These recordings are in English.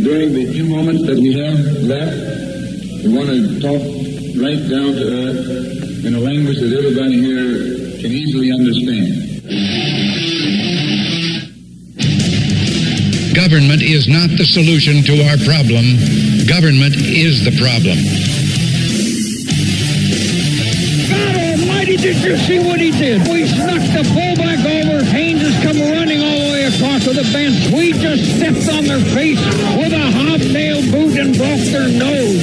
during the few moments that we have left, we want to talk right down to earth in a language that everybody here can easily understand. Government is not the solution to our problem. Government is the problem. God almighty, did you see what he did? We snuck the fullback over. Haynes has come running all the way across to the bench. We just stepped on their face with a hobnail boot and broke their nose.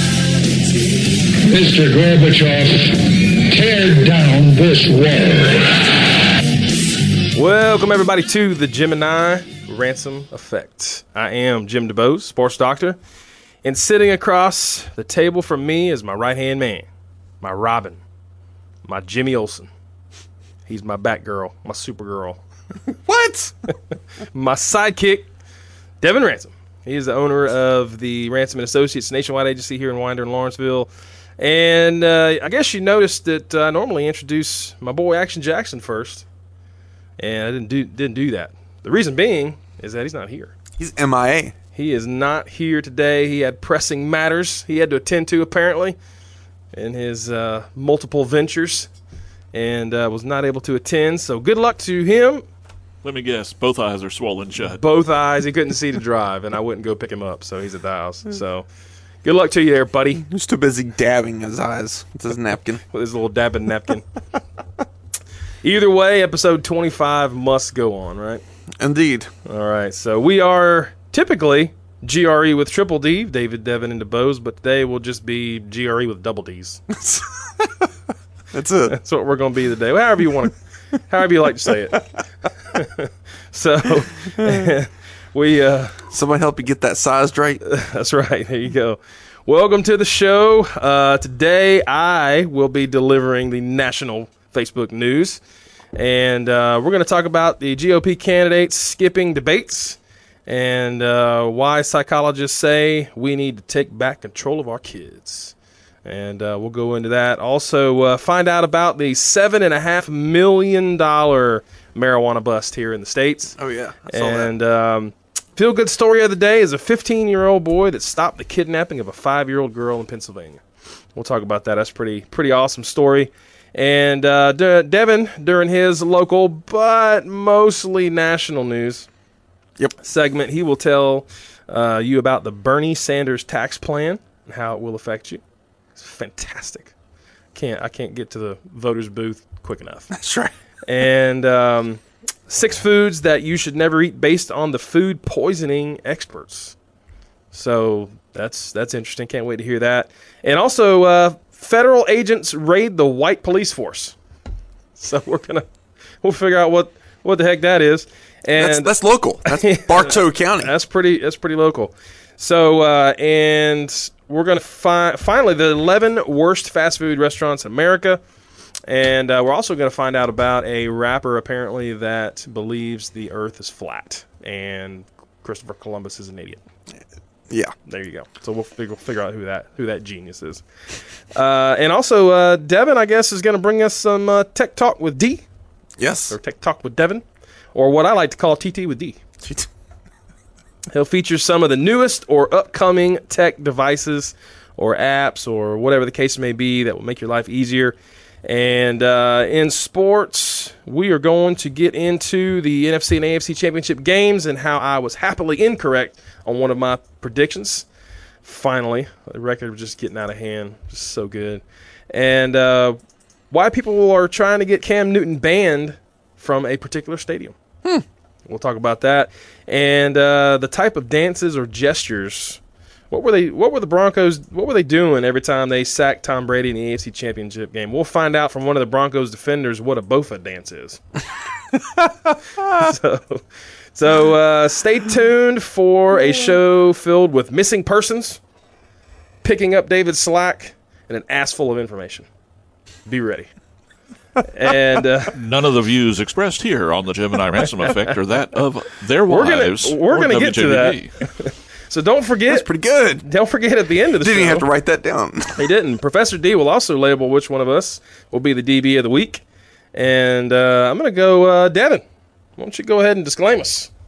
Mr. Gorbachev, tear down this wall. Welcome, everybody, to the Gemini Ransom Effect. I am Jim DeBose, sports doctor, and sitting across the table from me is my right-hand man, my Robin, my Jimmy Olsen. He's my Batgirl, my Supergirl. What? My sidekick, Devin Ransom. He is the owner of the Ransom & Associates nationwide agency here in Winder and Lawrenceville. And I guess you noticed that I normally introduce my boy Action Jackson first, and I didn't do that. The reason being is that he's not here. He's MIA. He is not here today. He had pressing matters he had to attend to, apparently, in his multiple ventures, and was not able to attend. So good luck to him. Let me guess. Both eyes are swollen shut. Both eyes. He couldn't see to drive, and I wouldn't go pick him up, so he's at the house. So good luck to you there, buddy. He's too busy dabbing his eyes with his napkin. With his little dabbing napkin. Either way, episode 25 must go on, right? Indeed. All right, so we are typically GRE with triple D, David, Devin, and DeBose, but today we'll just be GRE with double Ds. That's it. That's what we're going to be today. However you want to, however you like to say it. So we somebody help you get that sized right. That's right. There you go. Welcome to the show. Today I will be delivering the national Facebook news, and we're going to talk about the GOP candidates skipping debates and why psychologists say we need to take back control of our kids. And we'll go into that. Also, find out about the $7.5 million marijuana bust here in the States. Oh, yeah. I saw that. And feel-good story of the day is a 15-year-old boy that stopped the kidnapping of a 5-year-old girl in Pennsylvania. We'll talk about that. That's pretty awesome story. And Devin, during his local but mostly national news segment, he will tell you about the Bernie Sanders tax plan and how it will affect you. It's fantastic. I can't get to the voters' booth quick enough. That's right. And 6 foods that you should never eat based on the food poisoning experts. So that's interesting. Can't wait to hear that. And also, federal agents raid the white police force. So we'll figure out what the heck that is. And that's local. That's Bartow County. That's pretty local. So and we're going to finally the 11 worst fast food restaurants in America. And we're also going to find out about a rapper, apparently, that believes the earth is flat. And Christopher Columbus is an idiot. Yeah. There you go. So we'll figure out who that genius is. And also, Devin, I guess, is going to bring us some Tech Talk with D. Yes. Or Tech Talk with Devin. Or what I like to call TT with D. He'll feature some of the newest or upcoming tech devices or apps or whatever the case may be that will make your life easier. And in sports, we are going to get into the NFC and AFC championship games and how I was happily incorrect on one of my predictions. Finally, the record was just getting out of hand. Just so good. And why people are trying to get Cam Newton banned from a particular stadium. We'll talk about that. And the type of dances or gestures. What were the Broncos, what were they doing every time they sacked Tom Brady in the AFC Championship game? We'll find out from one of the Broncos defenders what a Bofa dance is. So stay tuned for a show filled with missing persons, picking up David's slack, and an ass full of information. Be ready. And none of the views expressed here on the Gemini Ransom Effect are that of their wives. We're gonna get to that. So don't forget. That's pretty good. Don't forget at the end of the show. Didn't even have to write that down. He didn't. Professor D will also label which one of us will be the DB of the week. And I'm going to go, Devin, why don't you go ahead and disclaim us?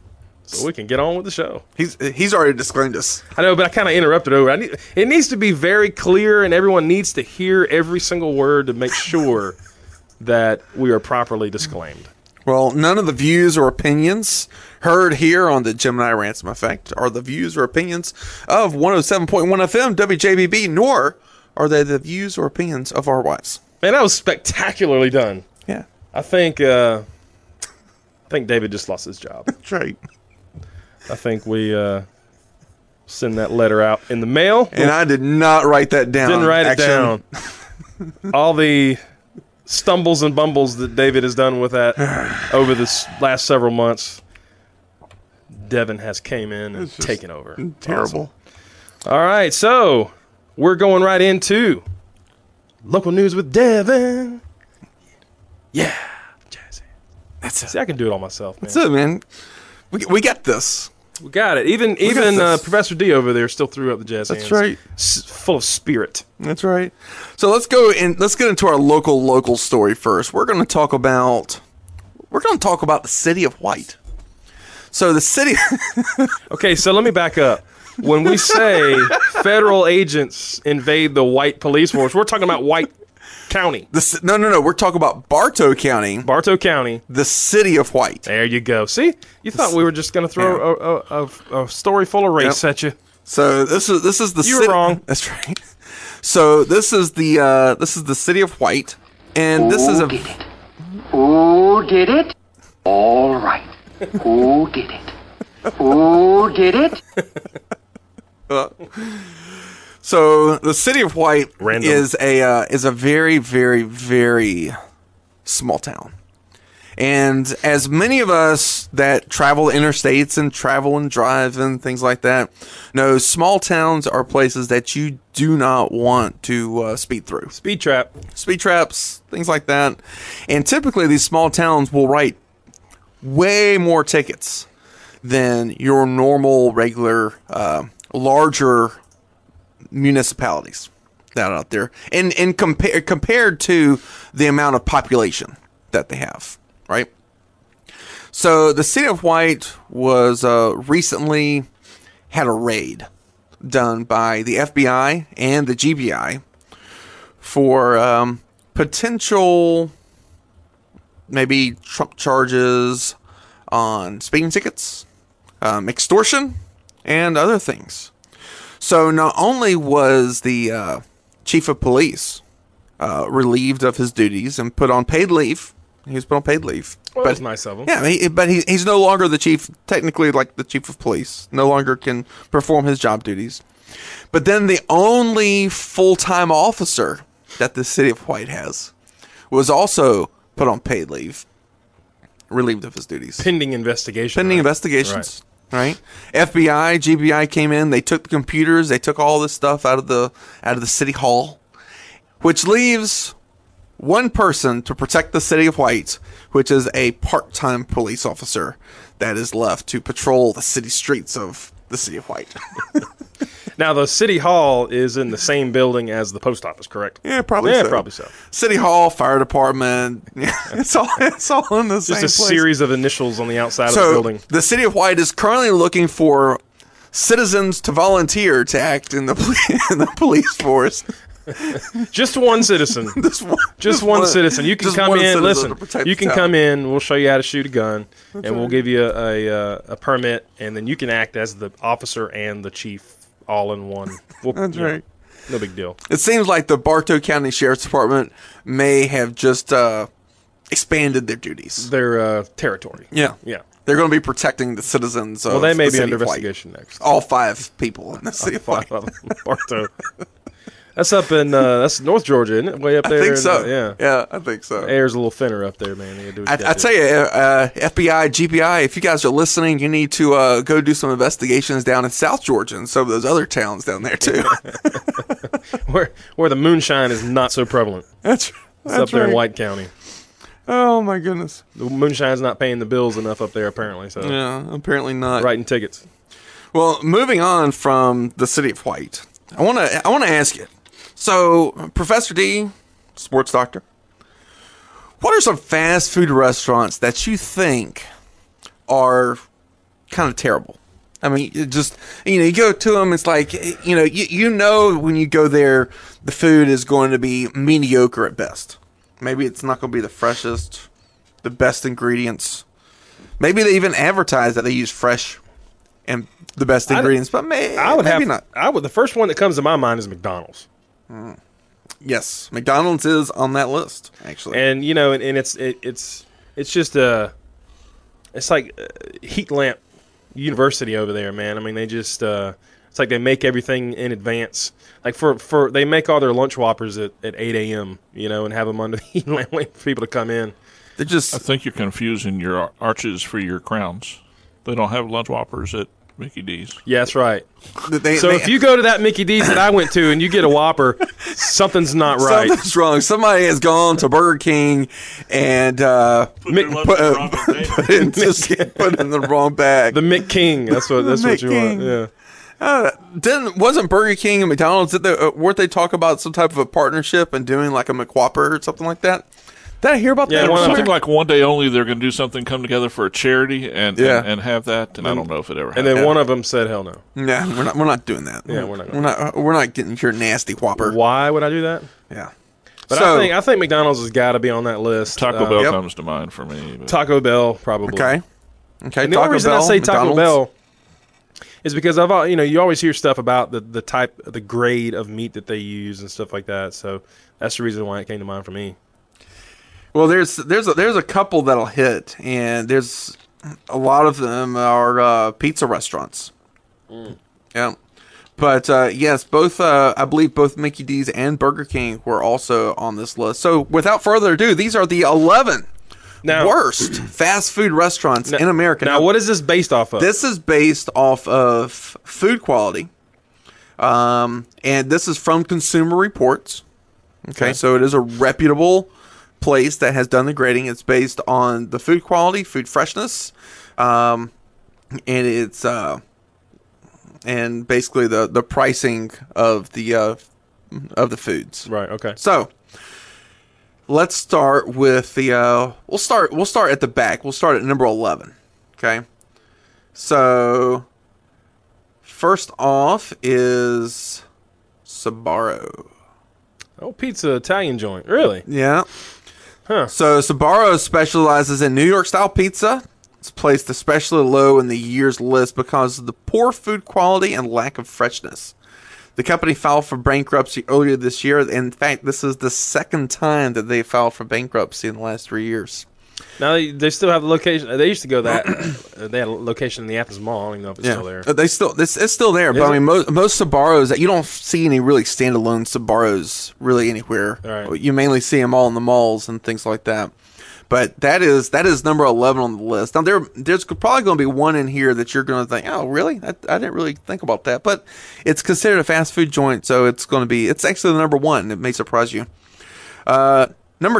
so we can get on with the show. He's already disclaimed us. I know, but I kind of interrupted over. It needs to be very clear, and everyone needs to hear every single word to make sure that we are properly disclaimed. Well, none of the views or opinions heard here on the Gemini Ransom Effect are the views or opinions of 107.1 FM WJBB, nor are they the views or opinions of our wives. Man, that was spectacularly done. Yeah, I think David just lost his job. that's right. I think we send that letter out in the mail. And I did not write that down. Didn't write it down. All the stumbles and bumbles that David has done with that over this last several months, Devin has came in and taken over. Terrible. Awesome. All right, so we're going right into local news with Devin. Yeah, Jazzy. That's it. See, I can do it all myself, man. That's it, man. We got this. We got it. Even this. Professor D over there still threw up the jazz hands. That's right. Full of spirit. That's right. So let's get into our local story first. We're going to talk about the city of White. So the city. Okay, so let me back up. When we say federal agents invade the White police force, we're talking about White County. No. We're talking about Bartow County. Bartow County. The city of White. There you go. See? You thought we were just going to throw a story full of race at you. So this is the You city. were wrong. That's right. So this is the city of White, and this is a. Did it? Who did it? All right. Who did it? Who did it? So the city of White Random. is a very, very, very small town. And as many of us that travel interstates and travel and drive and things like that know, small towns are places that you do not want to speed through. Speed trap. Speed traps, things like that. And typically these small towns will write way more tickets than your normal, regular, larger municipalities that are out there. And compared to the amount of population that they have. Right? So the city of White was recently had a raid done by the FBI and the GBI for potential maybe Trump charges on speeding tickets, extortion, and other things. So not only was the chief of police relieved of his duties and put on paid leave. He was put on paid leave. Well, that was nice of him. Yeah, but he's no longer the chief, technically like the chief of police. No longer can perform his job duties. But then the only full-time officer that the city of White has was also put on paid leave, relieved of his duties. Pending investigation. Pending right? investigations, right? FBI, GBI came in. They took the computers. They took all this stuff out of the city hall, which leaves one person to protect the city of White, which is a part-time police officer that is left to patrol the city streets of the city of White. Now, the city hall is in the same building as the post office, correct? Yeah, probably Yeah, so. probably so. City hall, fire department. Yeah, it's all in the same Just a place. series of initials on the outside of the So building. the city of White is currently looking for citizens to volunteer to act in the police force. Just one citizen. Just one citizen. You can just come one in. citizen Listen, to protect you the can town. come in. We'll show you how to shoot a gun, and we'll give you a permit, and then you can act as the officer and the chief all in one. That's right. No big deal. It seems like the Bartow County Sheriff's Department may have just expanded their duties. Their territory. Yeah. Yeah. They're going to be protecting the citizens of Well, they may the be city under of White. investigation next. All 5 people in the city of White. Bartow. That's up in that's North Georgia, isn't it? Way up there. I think so. Yeah. I think so. The air's a little thinner up there, man. You gotta do what you I gotta tell do. you, FBI, GBI, if you guys are listening, you need to go do some investigations down in South Georgia and some of those other towns down there, too. where the moonshine is not so prevalent. That's It's up there in White County. Oh, my goodness. The moonshine's not paying the bills enough up there, apparently. So Yeah, apparently not. writing tickets. Well, moving on from the city of White, I want to ask you. So, Professor D, sports doctor, what are some fast food restaurants that you think are kind of terrible. I mean, it just, you go to them, it's like, you know when you go there, the food is going to be mediocre at best. Maybe it's not going to be the freshest, the best ingredients. Maybe they even advertise that they use fresh and the best ingredients, but maybe not. The first one that comes to my mind is McDonald's. Yes, McDonald's is on that list, actually. And, and it's just it's like heat lamp university over there, man. I mean, they just it's like they make everything in advance. Like for they make all their lunch whoppers at 8 a.m. And have them under the heat lamp waiting for people to come in. I think you're confusing your arches for your crowns. They don't have lunch whoppers at Mickey D's. Yeah, that's right. If you go to that Mickey D's that I went to and you get a Whopper, something's not right. Something's wrong. Somebody has gone to Burger King and put it in the wrong bag. The McKing. That's what you want. Yeah. Wasn't Burger King and McDonald's, weren't they talk about some type of a partnership and doing like a McWhopper or something like that? Did I hear about that? I think like one day only they're going to do something, come together for a charity and have that, and I don't know if it ever happened. And then one of them said, "Hell no." Yeah, we're not doing that. Yeah, we're not getting your nasty Whopper. Why would I do that? Yeah, but I think McDonald's has got to be on that list. Taco Bell comes to mind for me. But. Taco Bell probably. Okay. And the only reason I say Taco Bell is because you always hear stuff about the grade of meat that they use and stuff like that. So that's the reason why it came to mind for me. Well, there's a couple that'll hit, and there's a lot of them are pizza restaurants. Yeah, but yes, both I believe both Mickey D's and Burger King were also on this list. So without further ado, these are the 11 worst fast food restaurants in America. Now, what is this based off of? This is based off of food quality, and this is from Consumer Reports. Okay, so it is a reputable place that has done the grading. It's based on the food quality, food freshness, and it's and basically the pricing of the foods. Right. Okay. So let's start with the we'll start at the back. We'll start at number 11. Okay. So first off is Sbarro. Oh, pizza Italian joint. Really? Yeah. Huh. So Sbarro specializes in New York style pizza. It's placed especially low in the year's list because of the poor food quality and lack of freshness. The company filed for bankruptcy earlier this year. In fact, this is the second time that they filed for bankruptcy in the last 3 years. Now they still have the location. They used to go that. They had a location in the Athens Mall. I don't even know if it's still there. It's still there. But I mean, most Sbarros, you don't see any really standalone Sbarros really anywhere. Right. You mainly see them all in the malls and things like that. But that is number 11 on the list. Now there's probably going to be one in here that you're going to think, oh really? I didn't really think about that. But it's considered a fast food joint, so it's actually the number 1. It may surprise you. Number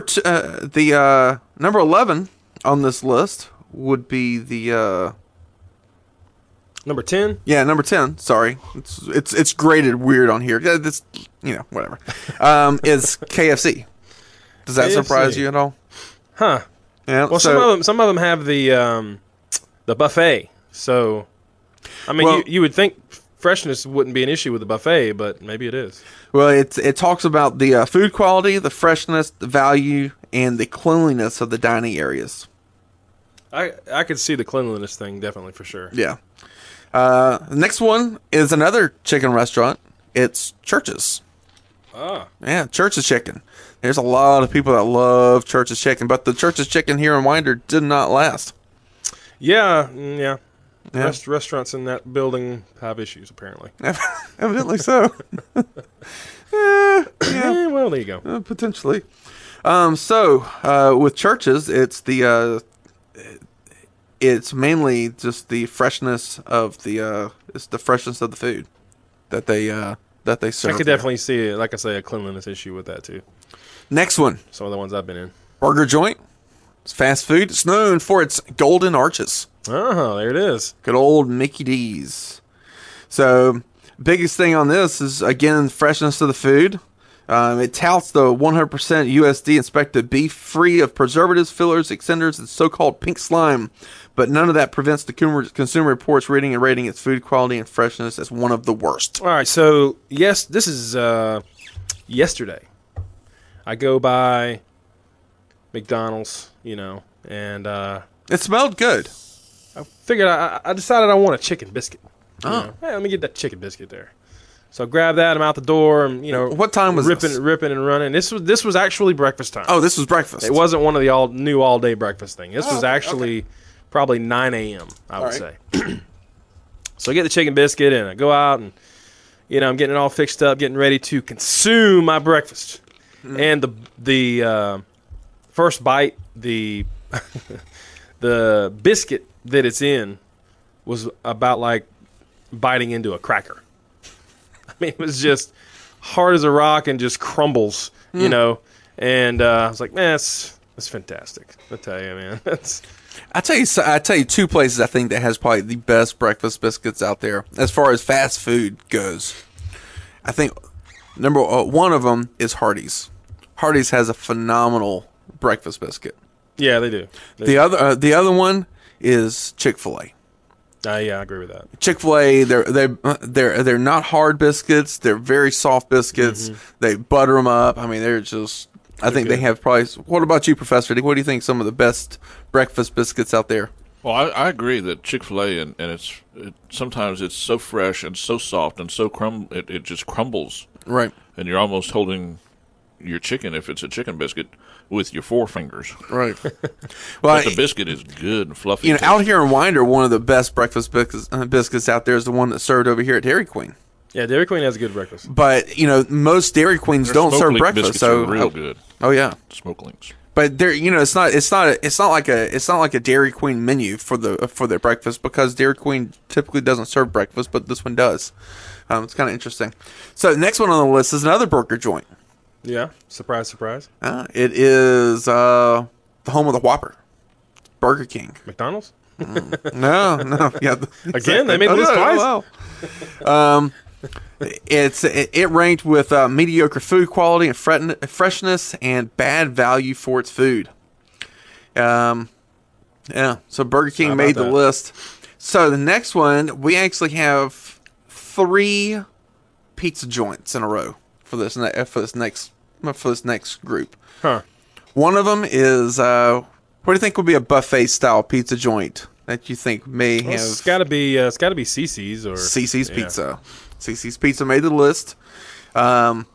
11 on this list would be the number 10. Yeah, number 10. Sorry, it's graded weird on here. It's whatever. Is KFC. Does that surprise you at all? Huh. Yeah. Well, some of them have the buffet. So, I mean, you would think freshness wouldn't be an issue with the buffet, but maybe it is. Well, it talks about the food quality, the freshness, the value, and the cleanliness of the dining areas. I could see the cleanliness thing definitely for sure. Yeah. The next one is another chicken restaurant. It's Church's. Ah. Yeah, Church's Chicken. There's a lot of people that love Church's Chicken, but the Church's Chicken here in Winder did not last. Yeah. Restaurants in that building have issues, apparently. Evidently so. Yeah, well, there you go. Potentially. So with Church's, it's it's mainly just the freshness of the food that they serve. I could definitely see, like I say, a cleanliness issue with that too. Next one. Some of the ones I've been in. Burger Joint. It's fast food. It's known for its golden arches. Oh, there it is. Good old Mickey D's. So, biggest thing on this is, again, freshness of the food. It touts the 100% USD inspected beef, free of preservatives, fillers, extenders, and so-called pink slime, but none of that prevents the Consumer Reports reading and rating its food quality and freshness as one of the worst. All right, so yes, this is yesterday. I go by McDonald's, and It smelled good. I figured I decided I want a chicken biscuit. Oh. Hey, let me get that chicken biscuit there. So I grabbed that. I'm out the door. And, What time was ripping, this? ripping and running. This was actually breakfast time. Oh, this was breakfast. It wasn't one of the all day breakfast thing. This was actually probably 9 a.m. I would say. So I get the chicken biscuit and I go out and I'm getting it all fixed up, getting ready to consume my breakfast. And the first bite, the the biscuit that it's in was about like biting into a cracker. I mean, it was just hard as a rock and just crumbles, And I was like, man, that's fantastic. I tell you, man, I tell you two places I think that has probably the best breakfast biscuits out there as far as fast food goes. I think number one of them is Hardee's. Hardee's has a phenomenal breakfast biscuit. Yeah, they do. The other one is Chick-fil-A. Yeah, I agree with that. Chick-fil-A, they're not hard biscuits. They're very soft biscuits. They butter them up. I mean, they're just. I think they have probably. What about you, Professor Dick? What do you think some of the best breakfast biscuits out there? Well, I agree that Chick-fil-A and sometimes it's so fresh and so soft and so it just crumbles. Right. And you're almost holding your chicken, if it's a chicken biscuit, with your forefingers. Right. But the biscuit is good and fluffy. Out here in Winder, one of the best breakfast biscuits out there is the one that's served over here at Dairy Queen. Yeah, Dairy Queen has a good breakfast. But most Dairy Queens don't serve breakfast, so are real good. Oh yeah, Smokelings. But they're it's not like a Dairy Queen menu for their breakfast, because Dairy Queen typically doesn't serve breakfast, but this one does. It's kind of interesting. So the next one on the list is another burger joint. Yeah, surprise, surprise. It is the home of the Whopper, Burger King. McDonald's? No, yeah. Again, they made the list twice. Wow. It ranked with mediocre food quality and freshness and bad value for its food. Yeah, so Burger King made the list. So the next one, we actually have 3 pizza joints in a row for this next group. Huh. One of them is what do you think would be a buffet style pizza joint that you think may have? It's got to be CiCi's or CiCi's Pizza. CiCi's Pizza made the list, and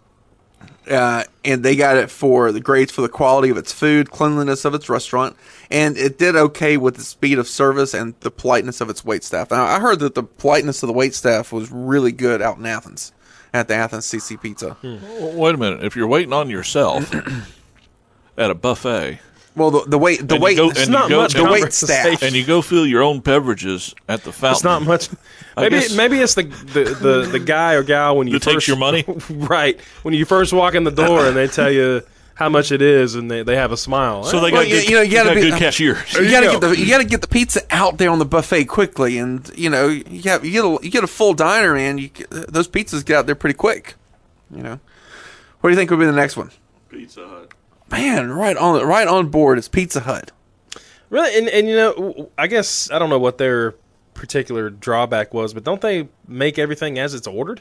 they got it for the grades for the quality of its food, cleanliness of its restaurant, and it did okay with the speed of service and the politeness of its waitstaff. Now, I heard that the politeness of the waitstaff was really good out in Athens at the Athens CiCi Pizza. Wait a minute. If you're waiting on yourself at a buffet, well, the wait staff, and you go fill your own beverages at the fountain. It's not much. Maybe it's the guy or gal when you who takes your money, right? When you first walk in the door and they tell you how much it is, and they have a smile. So they got good cashiers. You gotta get the pizza out there on the buffet quickly, and you get a full diner, and those pizzas get out there pretty quick. What do you think would be the next one? Pizza Hut. Man, right on board is Pizza Hut. Really, and I guess I don't know what their particular drawback was, but don't they make everything as it's ordered?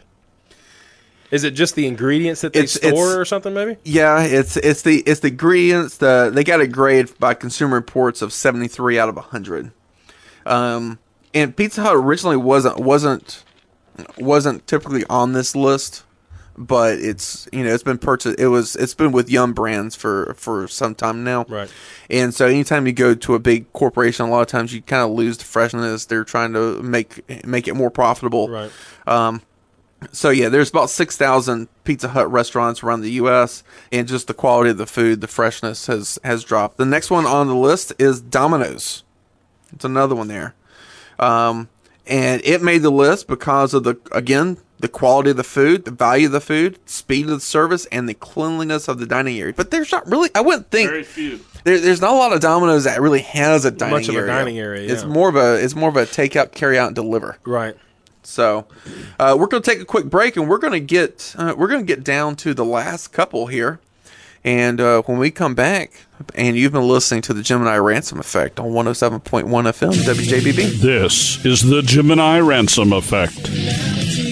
Is it just the ingredients that they store or something? Maybe. Yeah, it's the ingredients. They got a grade by Consumer Reports of 73 out of 100. And Pizza Hut originally wasn't typically on this list, but it's been purchased. It's been with Yum Brands for some time now, right? And so anytime you go to a big corporation, a lot of times you kind of lose the freshness. They're trying to make it more profitable, right? So yeah, there's about 6,000 Pizza Hut restaurants around the U.S., and just the quality of the food, the freshness has dropped. The next one on the list is Domino's. It's another one there, and it made the list because of the quality of the food, the value of the food, speed of the service, and the cleanliness of the dining area. But there's not really, I wouldn't think, very few. There's not a lot of Domino's that really has a dining area. Much of a dining area. Yeah. It's more of a takeout, carry out, and deliver. Right. So, we're going to take a quick break, and we're going to get down to the last couple here, And when we come back, and you've been listening to the Gemini Ransom Effect on 107.1 FM WJBB. This is the Gemini Ransom Effect.